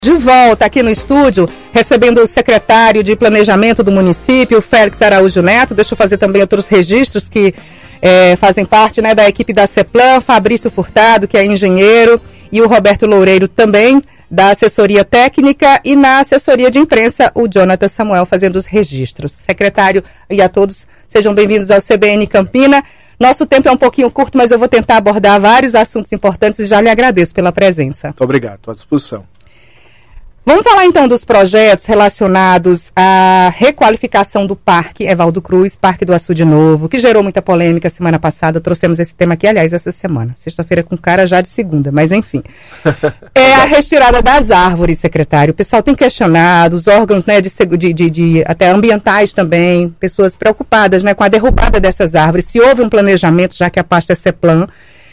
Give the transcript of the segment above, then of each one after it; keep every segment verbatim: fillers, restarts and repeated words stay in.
De volta aqui no estúdio, recebendo o secretário de Planejamento do município, Félix Araújo Neto. Deixa eu fazer também outros registros que é, fazem parte, né, da equipe da CEPLAN, Fabrício Furtado, que é engenheiro, e o Roberto Loureiro também, da assessoria técnica, e na assessoria de imprensa, o Jonathan Samuel, fazendo os registros. Secretário e a todos, sejam bem-vindos ao C B N Campina. Nosso tempo é um pouquinho curto, mas eu vou tentar abordar vários assuntos importantes e já lhe agradeço pela presença. Muito obrigado, estou à disposição. Vamos falar então dos projetos relacionados à requalificação do Parque Evaldo Cruz, Parque do Açude Novo, que gerou muita polêmica semana passada. Trouxemos esse tema aqui, aliás, essa semana. Sexta-feira com cara já de segunda, mas enfim. É a retirada das árvores, secretário. O pessoal tem questionado, os órgãos, né, de, de, de, de até ambientais também, pessoas preocupadas, né, com a derrubada dessas árvores. Se houve um planejamento, já que a pasta é CEPLAN,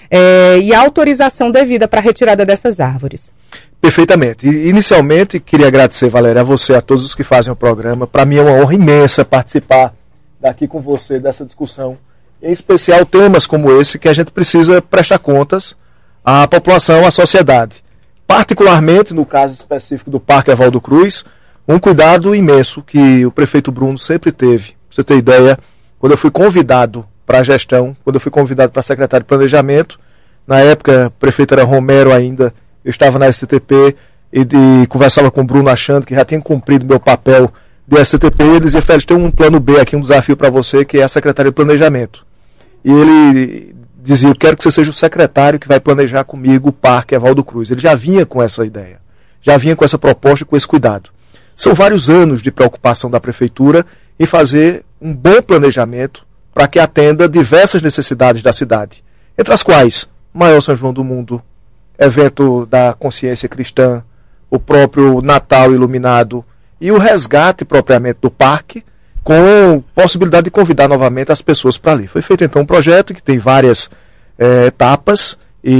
é, e a autorização devida para a retirada dessas árvores. Perfeitamente. E, inicialmente, queria agradecer, Valéria, a você, a todos os que fazem o programa. Para mim é uma honra imensa participar daqui com você dessa discussão. Em especial temas como esse que a gente precisa prestar contas à população, à sociedade. Particularmente, no caso específico do Parque Evaldo Cruz, um cuidado imenso que o prefeito Bruno sempre teve. Pra você ter ideia, quando eu fui convidado para a gestão, quando eu fui convidado para secretário de Planejamento, na época o prefeito era Romero ainda, eu estava na S T T P e, e conversava com o Bruno achando que já tinha cumprido meu papel de S T T P, e ele dizia: Félix, tem um plano B aqui, um desafio para você, que é a Secretaria de Planejamento. E ele dizia: eu quero que você seja o secretário que vai planejar comigo o Parque Evaldo Cruz. Ele já vinha com essa ideia, já vinha com essa proposta e com esse cuidado. São vários anos de preocupação da Prefeitura em fazer um bom planejamento para que atenda diversas necessidades da cidade, entre as quais maior São João do Mundo, evento da consciência cristã, o próprio Natal iluminado e o resgate propriamente do parque, com possibilidade de convidar novamente as pessoas para ali. Foi feito então um projeto que tem várias eh, etapas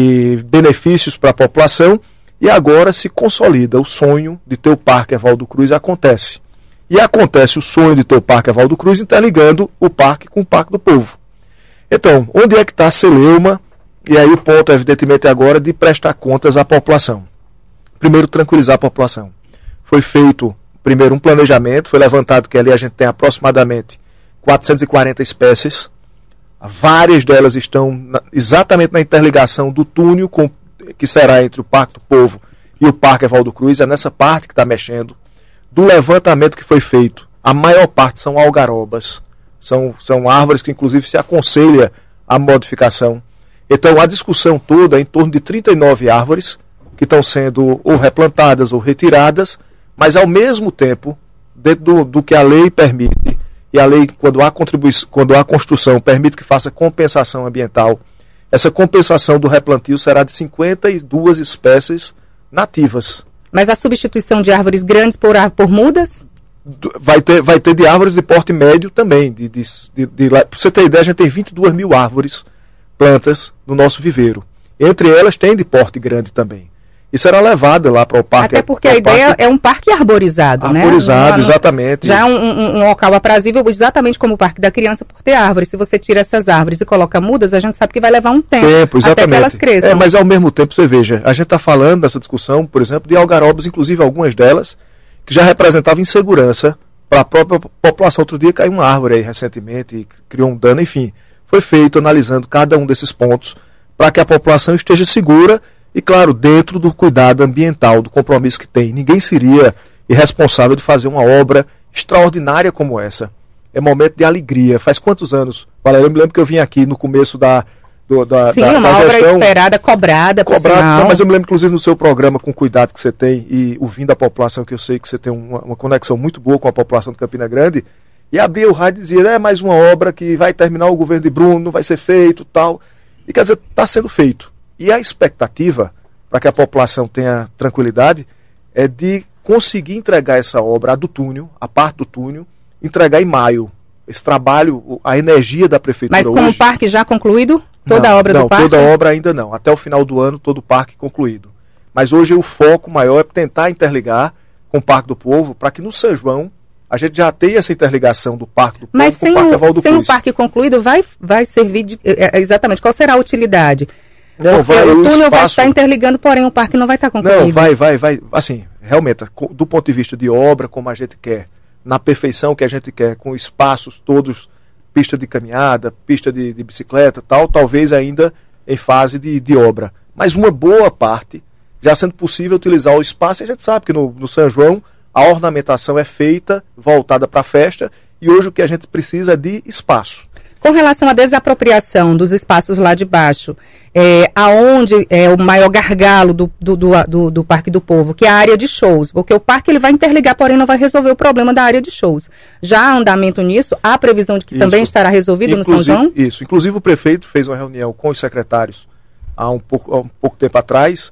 e benefícios para a população, e agora se consolida o sonho de ter o Parque Evaldo Cruz. Acontece. E acontece o sonho de ter o Parque Evaldo Cruz interligando o parque com o Parque do Povo. Então, onde é que está a celeuma? E aí o ponto, evidentemente, agora de prestar contas à população. Primeiro, tranquilizar a população. Foi feito, primeiro, um planejamento, foi levantado que ali a gente tem aproximadamente quatrocentas e quarenta espécies. Várias delas estão na, exatamente na interligação do túnel com, que será entre o Parque do Povo e o Parque Evaldo Cruz. É nessa parte que está mexendo. Do levantamento que foi feito, a maior parte são algarobas. São, são árvores que, inclusive, se aconselha a modificação. Então, a discussão toda é em torno de trinta e nove árvores que estão sendo ou replantadas ou retiradas, mas, ao mesmo tempo, dentro do, do que a lei permite, e a lei, quando há, contribuição, quando há construção, permite que faça compensação ambiental, essa compensação do replantio será de cinquenta e duas espécies nativas. Mas a substituição de árvores grandes por, por mudas? Vai ter, vai ter de árvores de porte médio também. De, de, de, de, para você ter ideia, a gente tem vinte e duas mil árvores, plantas no nosso viveiro. Entre elas tem de porte grande também. E será levada lá para o parque. Até porque a ideia é um parque arborizado, arborizado, né? Arborizado, exatamente. Já é um, um, um local aprazível, exatamente como o Parque da Criança, por ter árvores. Se você tira essas árvores e coloca mudas, a gente sabe que vai levar um tempo, tempo exatamente. Até que elas cresçam. É, mas ao mesmo tempo, você veja, a gente está falando nessa discussão, por exemplo, de algarobas, inclusive algumas delas, que já representavam insegurança para a própria população. Outro dia caiu uma árvore aí recentemente e criou um dano, enfim. Foi feito analisando cada um desses pontos para que a população esteja segura e, claro, dentro do cuidado ambiental, do compromisso que tem. Ninguém seria irresponsável de fazer uma obra extraordinária como essa. É momento de alegria. Faz quantos anos? Valéria, eu me lembro que eu vim aqui no começo da, do, da, Sim, da, uma da obra gestão, esperada, cobrada, por cobrada sinal. Não, mas eu me lembro, inclusive, no seu programa, com o cuidado que você tem e ouvindo a população, que eu sei que você tem uma, uma conexão muito boa com a população de Campina Grande, e abria o rádio e dizia: é mais uma obra que vai terminar o governo de Bruno, não vai ser feito, tal. E quer dizer, está sendo feito. E a expectativa, para que a população tenha tranquilidade, é de conseguir entregar essa obra, a do túnel, a parte do túnel, entregar em maio. Esse trabalho, a energia da Prefeitura hoje... Mas com o parque já concluído? Toda não, a obra não, do parque? Não, toda a obra ainda não. Até o final do ano, todo o parque concluído. Mas hoje o foco maior é tentar interligar com o Parque do Povo, para que no São João a gente já tenha essa interligação do Parque do Povo Mas com o Parque Evaldo Cruz. Mas sem o parque concluído, vai, vai servir de... Exatamente, qual será a utilidade? Não, vai, o túnel espaço... vai estar interligando, porém o parque não vai estar concluído. Não, vai, vai, vai. Assim, realmente, do ponto de vista de obra, como a gente quer, na perfeição que a gente quer, com espaços todos, pista de caminhada, pista de, de bicicleta, tal, talvez ainda em fase de, de obra. Mas uma boa parte, já sendo possível utilizar o espaço, e a gente sabe que no, no São João a ornamentação é feita, voltada para a festa, e hoje o que a gente precisa é de espaço. Com relação à desapropriação dos espaços lá de baixo, é, aonde é o maior gargalo do, do, do, do, do Parque do Povo, que é a área de shows, porque o parque ele vai interligar, porém não vai resolver o problema da área de shows. Já há andamento nisso, há previsão de que isso também estará resolvido inclusive, no São João? Isso, inclusive o prefeito fez uma reunião com os secretários há um pouco, há um pouco tempo atrás,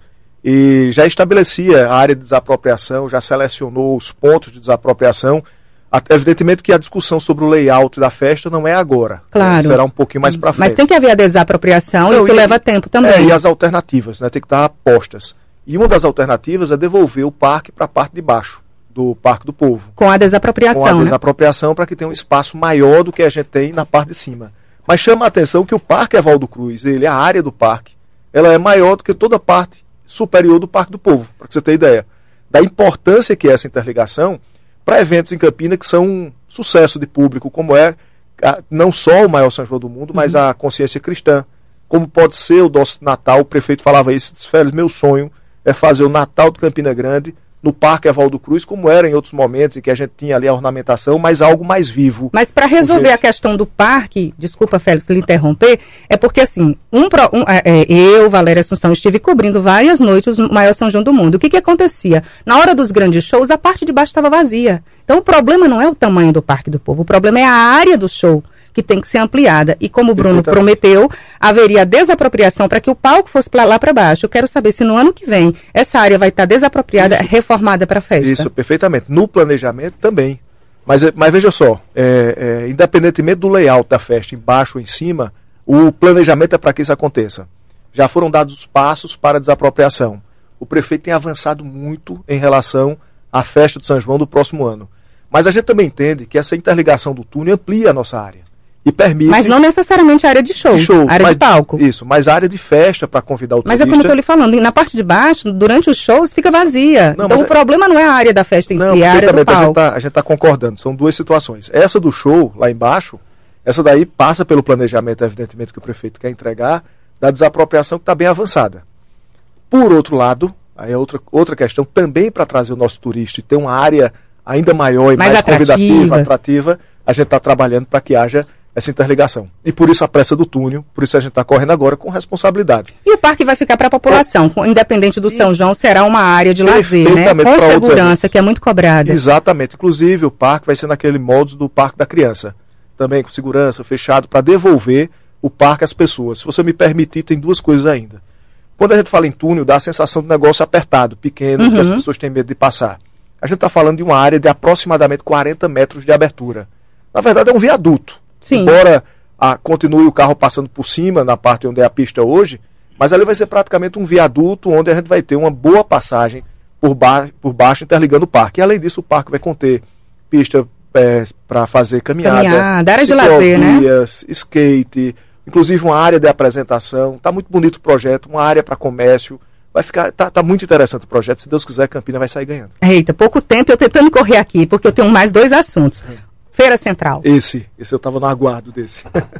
e já estabelecia a área de desapropriação, já selecionou os pontos de desapropriação. Evidentemente que a discussão sobre o layout da festa não é agora. Claro. Né? Será um pouquinho mais para frente. Mas tem que haver a desapropriação, não, isso e, leva tempo também. É, e as alternativas, né? Tem que estar postas. E uma das alternativas é devolver o parque para a parte de baixo do Parque do Povo. Com a desapropriação, Com a né? desapropriação, para que tenha um espaço maior do que a gente tem na parte de cima. Mas chama a atenção que o Parque Evaldo Cruz, ele, a área do parque, ela é maior do que toda a parte superior do Parque do Povo, para que você ter ideia da importância que é essa interligação para eventos em Campina que são um sucesso de público, como é a, não só o maior São João do mundo, mas uhum. a consciência cristã, como pode ser o nosso Natal. O prefeito falava isso, disse, Félix, meu sonho é fazer o Natal de Campina Grande no Parque Evaldo Cruz, como era em outros momentos em que a gente tinha ali a ornamentação, mas algo mais vivo. Mas para resolver a questão do parque, desculpa, Félix, lhe interromper, é porque assim, um, um, é, eu, Valéria Assunção, estive cobrindo várias noites o maior São João do mundo. O que que acontecia? Na hora dos grandes shows, a parte de baixo estava vazia. Então o problema não é o tamanho do Parque do Povo, o problema é a área do show, que tem que ser ampliada. E como o Bruno prometeu, haveria desapropriação para que o palco fosse pra lá para baixo. Eu quero saber se no ano que vem essa área vai estar desapropriada, isso, reformada para a festa. Isso, perfeitamente. No planejamento também. Mas, mas veja só, é, é, independentemente do layout da festa, embaixo ou em cima, o planejamento é para que isso aconteça. Já foram dados os passos para a desapropriação. O prefeito tem avançado muito em relação à festa do São João do próximo ano. Mas a gente também entende que essa interligação do túnel amplia a nossa área. E permite... Mas não necessariamente a área de shows, de show, área mas, de palco. Isso, mas a área de festa para convidar o turista... Mas é como eu estou lhe falando, na parte de baixo, durante os shows, fica vazia. Não, então o é... problema não é a área da festa em não, si, é a área do palco. A gente está tá concordando, são duas situações. Essa do show, lá embaixo, essa daí passa pelo planejamento, evidentemente, que o prefeito quer entregar, da desapropriação que está bem avançada. Por outro lado, aí é outra, outra questão, também para trazer o nosso turista e ter uma área ainda maior e mais, mais convidativa, atrativa, a gente está trabalhando para que haja essa interligação. E por isso a pressa do túnel, por isso a gente está correndo agora com responsabilidade. E o parque vai ficar para a população, é. independente do e São João, será uma área de lazer, né? Com segurança, que é muito cobrada. Exatamente. Inclusive o parque vai ser naquele modo do Parque da Criança. Também com segurança, fechado, para devolver o parque às pessoas. Se você me permitir, tem duas coisas ainda. Quando a gente fala em túnel, dá a sensação de negócio apertado, pequeno, uhum. que as pessoas têm medo de passar. A gente está falando de uma área de aproximadamente quarenta metros de abertura. Na verdade é um viaduto. Sim. Embora a, continue o carro passando por cima, na parte onde é a pista hoje, mas ali vai ser praticamente um viaduto onde a gente vai ter uma boa passagem por, ba por baixo, interligando o parque. E além disso, o parque vai conter pista é, para fazer caminhada, caminhada, área de lazer, né? skate, inclusive uma área de apresentação. Está muito bonito o projeto, uma área para comércio. Vai ficar, tá, tá muito interessante o projeto. Se Deus quiser, Campina vai sair ganhando. Eita, pouco tempo eu tentando correr aqui, porque eu tenho mais dois assuntos. É. Feira Central. Esse, esse eu estava no aguardo desse.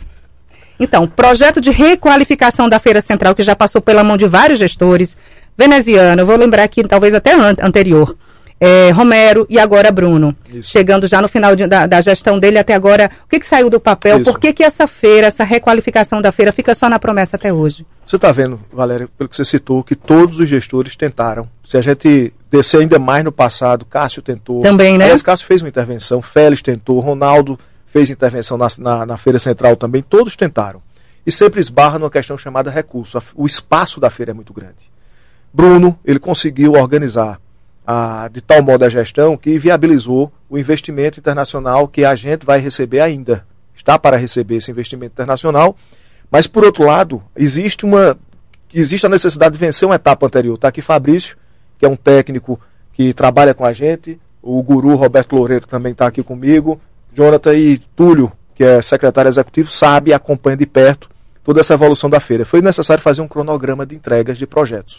Então, projeto de requalificação da Feira Central, que já passou pela mão de vários gestores, veneziano, eu vou lembrar aqui, talvez até an anterior, é, Romero e agora Bruno. Isso. Chegando já no final de, da, da gestão dele até agora, o que, que saiu do papel? Isso. Por que, que essa feira, essa requalificação da feira fica só na promessa até hoje? Você está vendo, Valéria, pelo que você citou, que todos os gestores tentaram. Se a gente descer ainda mais no passado, Cássio tentou. Também, né? Aliás, Cássio fez uma intervenção, Félix tentou, Ronaldo fez intervenção na, na, na Feira Central também, todos tentaram. E sempre esbarra numa questão chamada recurso. O espaço da feira é muito grande. Bruno, ele conseguiu organizar a, de tal modo a gestão que viabilizou o investimento internacional que a gente vai receber ainda. Está para receber esse investimento internacional, mas por outro lado, existe, uma, existe a necessidade de vencer uma etapa anterior. Está aqui Fabrício, que é um técnico que trabalha com a gente, o guru Roberto Loureiro também está aqui comigo, Jonathan e Túlio, que é secretário executivo, sabe e acompanha de perto toda essa evolução da feira. Foi necessário fazer um cronograma de entregas de projetos.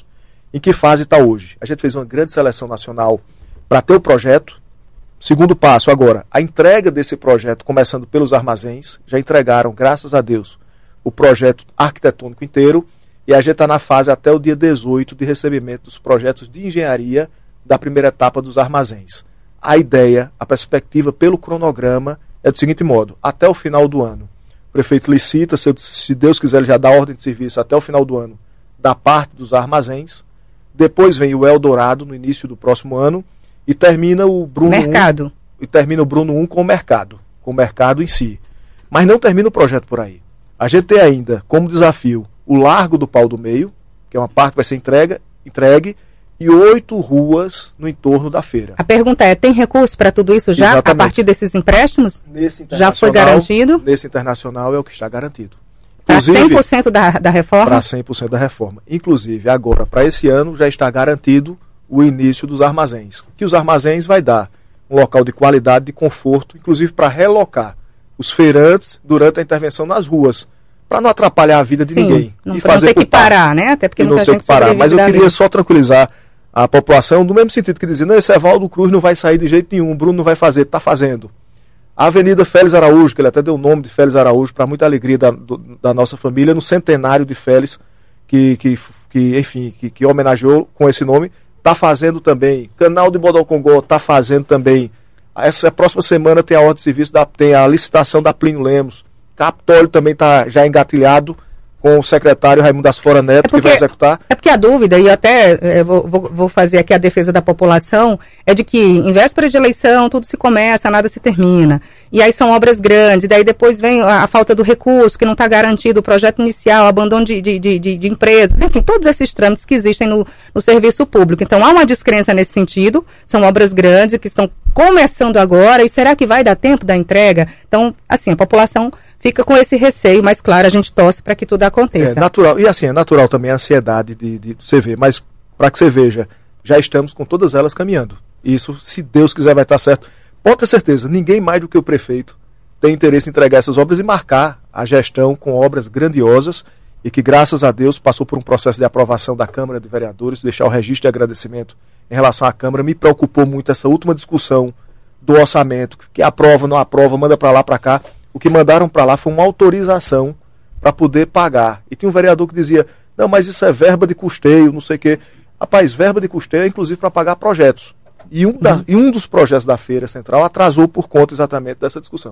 Em que fase está hoje? A gente fez uma grande seleção nacional para ter o projeto. Segundo passo agora, a entrega desse projeto, começando pelos armazéns. Já entregaram, graças a Deus, o projeto arquitetônico inteiro. E a gente está na fase até o dia dezoito de recebimento dos projetos de engenharia da primeira etapa dos armazéns. A ideia, a perspectiva pelo cronograma é do seguinte modo: até o final do ano, o prefeito licita, se, se Deus quiser, ele já dá ordem de serviço até o final do ano da parte dos armazéns. Depois vem o Eldorado no início do próximo ano e termina o Bruno mercado. um, e termina o Bruno um com o mercado, com o mercado em si. Mas não termina o projeto por aí. A gente tem ainda como desafio o Largo do Pau do Meio, que é uma parte que vai ser entrega, entregue, e oito ruas no entorno da feira. A pergunta é, tem recurso para tudo isso já, Exatamente. A partir desses empréstimos? Nesse já foi garantido? Nesse internacional é o que está garantido. Para cem por cento da, da reforma? Para cem por cento da reforma. Inclusive, agora, para esse ano, já está garantido o início dos armazéns. Que os armazéns vai dar um local de qualidade, de conforto, inclusive para relocar os feirantes durante a intervenção nas ruas, para não atrapalhar a vida de Sim, ninguém. Não, e fazer não ter que parar, né? Até porque muita não gente que parar. Mas eu queria ali. só tranquilizar a população, do mesmo sentido que dizia, não, esse Evaldo Cruz não vai sair de jeito nenhum, o Bruno não vai fazer, está fazendo. A Avenida Félix Araújo, que ele até deu o nome de Félix Araújo, para muita alegria da, do, da nossa família, no centenário de Félix, que, que, que enfim, que, que homenageou com esse nome, está fazendo também. Canal de Bodocongó está fazendo também. Essa próxima semana tem a ordem de serviço, da, tem a licitação da Plínio Lemos. Capitólio também está já engatilhado com o secretário Raimundo das Flora Neto, é porque, que vai executar. É porque a dúvida, e até é, vou, vou fazer aqui a defesa da população, é de que em véspera de eleição tudo se começa, nada se termina. E aí são obras grandes, e daí depois vem a, a falta do recurso, que não está garantido, o projeto inicial, o abandono de, de, de, de, de empresas, enfim, todos esses trâmites que existem no, no serviço público. Então há uma descrença nesse sentido, são obras grandes que estão começando agora, e será que vai dar tempo da entrega? Então, assim, a população fica com esse receio, mas claro, a gente torce para que tudo aconteça. É natural, e assim, é natural também a ansiedade de, de você ver, mas para que você veja, já estamos com todas elas caminhando. Isso, se Deus quiser, vai estar certo. Pode ter certeza, ninguém mais do que o prefeito tem interesse em entregar essas obras e marcar a gestão com obras grandiosas e que, graças a Deus, passou por um processo de aprovação da Câmara de Vereadores. Deixar o registro de agradecimento em relação à Câmara. Me preocupou muito essa última discussão do orçamento, que aprova, não aprova, manda para lá, para cá. O que mandaram para lá foi uma autorização para poder pagar. E tinha um vereador que dizia, não, mas isso é verba de custeio, não sei o quê. Rapaz, verba de custeio é inclusive para pagar projetos. E um, da, uhum. e um dos projetos da Feira Central atrasou por conta exatamente dessa discussão.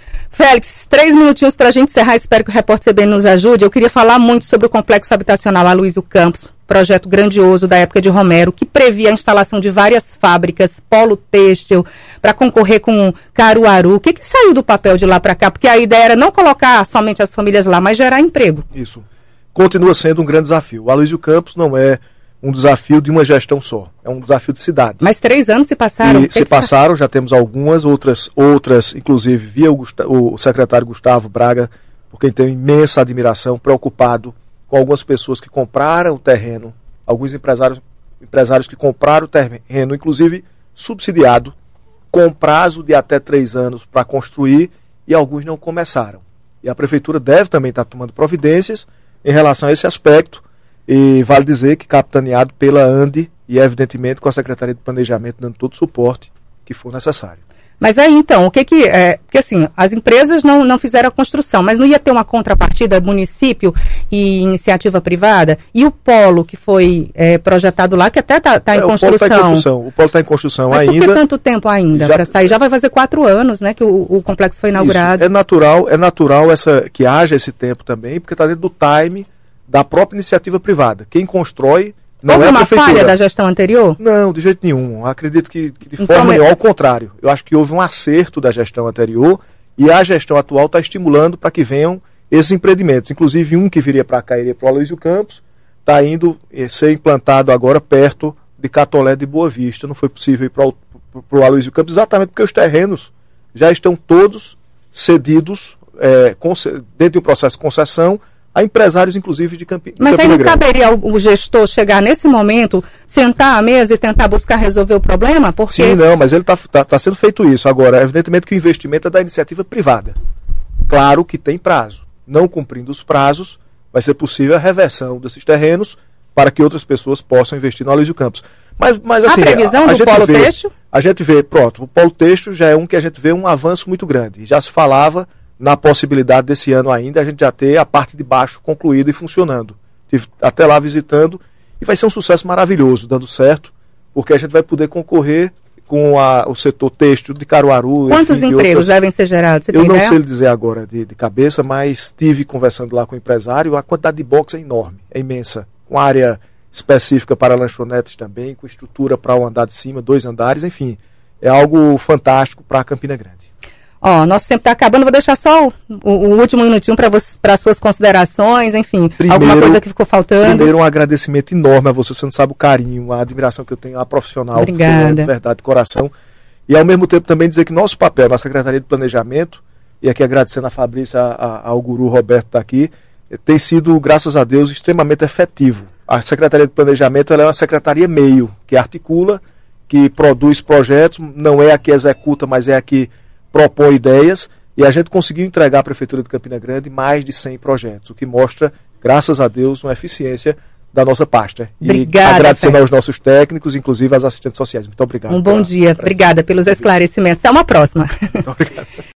Félix, três minutinhos para a gente encerrar, espero que o repórter C B N nos ajude. Eu queria falar muito sobre o complexo habitacional Aloysio Campos, projeto grandioso da época de Romero, que previa a instalação de várias fábricas, polo têxtil, para concorrer com Caruaru. O que, que saiu do papel de lá para cá? Porque a ideia era não colocar somente as famílias lá, mas gerar emprego. Isso. Continua sendo um grande desafio. O Aloysio Campos não é um desafio de uma gestão só, é um desafio de cidade. Mas três anos se passaram. E se passaram, já temos algumas, outras, outras inclusive via o, Gustavo, o secretário Gustavo Braga, por quem tenho imensa admiração, preocupado com algumas pessoas que compraram o terreno, alguns empresários, empresários que compraram o terreno, inclusive subsidiado, com prazo de até três anos para construir, e alguns não começaram. E a Prefeitura deve também estar tomando providências em relação a esse aspecto, e vale dizer que capitaneado pela ANDE e, evidentemente, com a Secretaria de Planejamento dando todo o suporte que for necessário. Mas aí, então, o que que... É, porque, assim, as empresas não, não fizeram a construção, mas não ia ter uma contrapartida município e iniciativa privada? E o polo que foi é, projetado lá, que até está tá em, é, construção. Tá em construção? O polo está em construção mas ainda. Mas por que tanto tempo ainda para sair? Já vai fazer quatro anos, né, que o, o complexo foi inaugurado. Isso. É natural, é natural essa, que haja esse tempo também, porque está dentro do time da própria iniciativa privada. Quem constrói não houve é a uma prefeitura. falha da gestão anterior? Não, de jeito nenhum. Acredito que, que de então, forma é... nenhuma, ao contrário. Eu acho que houve um acerto da gestão anterior e a gestão atual está estimulando para que venham esses empreendimentos. Inclusive um que viria para cá, iria para o Aloysio Campos, está indo ser implantado agora perto de Catolé de Boa Vista. Não foi possível ir para o Aloysio Campos exatamente porque os terrenos já estão todos cedidos é, dentro de um processo de concessão a empresários, inclusive, de Campina. Mas aí não caberia o gestor chegar nesse momento, sentar à mesa e tentar buscar resolver o problema? Porque... Sim, não, mas ele está tá, tá sendo feito isso. Agora, evidentemente que o investimento é da iniciativa privada. Claro que tem prazo. Não cumprindo os prazos, vai ser possível a reversão desses terrenos para que outras pessoas possam investir no Aloysio Campos. Mas, mas assim, a previsão a, a do gente polo vê, têxtil? A gente vê, pronto, o polo têxtil já é um que a gente vê um avanço muito grande. Já se falava na possibilidade desse ano ainda a gente já ter a parte de baixo concluída e funcionando. Estive até lá visitando e vai ser um sucesso maravilhoso, dando certo, porque a gente vai poder concorrer com a, o setor têxtil de Caruaru. Quantos enfim, empregos outras... devem ser gerados? Você Eu tem não ideia? sei lhe dizer agora de, de cabeça, mas estive conversando lá com o empresário, a quantidade de box é enorme, é imensa, com área específica para lanchonetes também, com estrutura para um andar de cima, dois andares, enfim, é algo fantástico para Campina Grande. Ó, nosso tempo está acabando, vou deixar só o, o, o último minutinho para as suas considerações, enfim, primeiro, alguma coisa que ficou faltando. Primeiro, um agradecimento enorme a você, você não sabe o carinho, a admiração que eu tenho, a profissional, Obrigada. Você é de verdade, de coração, e ao mesmo tempo também dizer que nosso papel na Secretaria de Planejamento, e aqui agradecendo a Fabrícia, a, a, ao guru Roberto daqui, tem sido, graças a Deus, extremamente efetivo. A Secretaria de Planejamento ela é uma secretaria meio, que articula, que produz projetos, não é a que executa, mas é a que propõe ideias, e a gente conseguiu entregar à Prefeitura de Campina Grande mais de cem projetos, o que mostra, graças a Deus, uma eficiência da nossa pasta. E Obrigada, agradecendo Fé. aos nossos técnicos, inclusive às assistentes sociais. Muito obrigado. Um bom dia. Obrigada pelos esclarecimentos. Até uma próxima. Muito obrigado.